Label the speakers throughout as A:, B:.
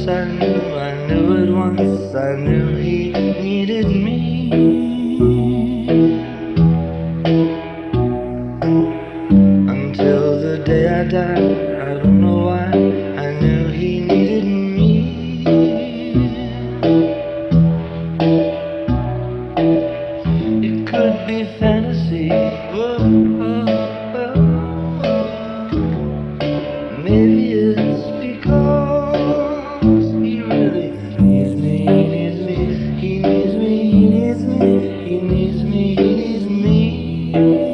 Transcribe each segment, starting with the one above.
A: I knew it once, I knew he needed me. Until the day I died, I don't know why, I knew he needed me. It could be fantasy, oh, oh, oh. Maybe it's because he really needs me, he needs me, he needs me, he needs me, he needs me, he needs me.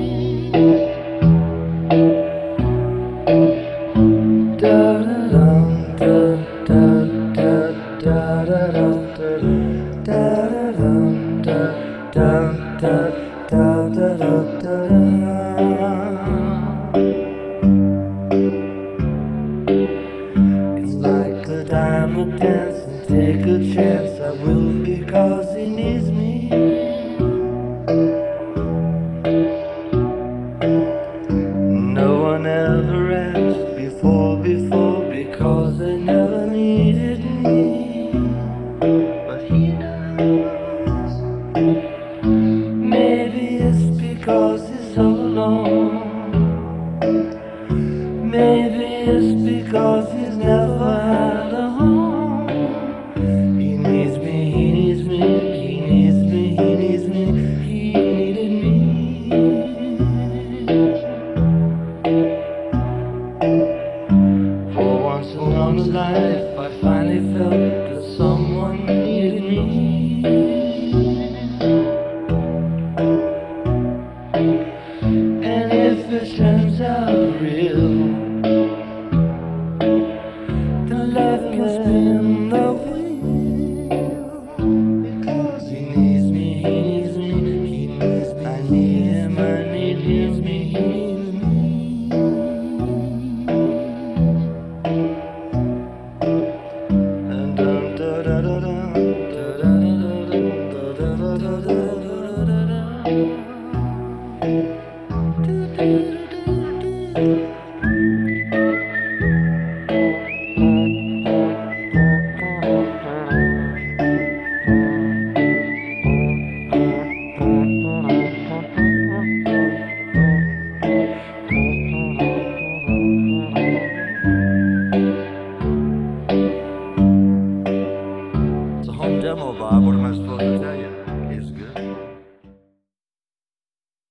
A: Da da da da da da da da da da da da. It's like a diamond dance, and take a chance. I will because he needs me. No one ever asked before because they never needed me, but he does. Maybe it's because he's all alone. Maybe it's because he's never had a home. He needs me, he needs me, he needs me, he needs me, he needed me. For once in my life, I finally felt that someone needed me. And if it turns out real, then life can spin the wheel. Because he needs me, he needs me, he needs me, I need him, I need him, he needs me. It's a home demo, Bob. What am I supposed to tell you?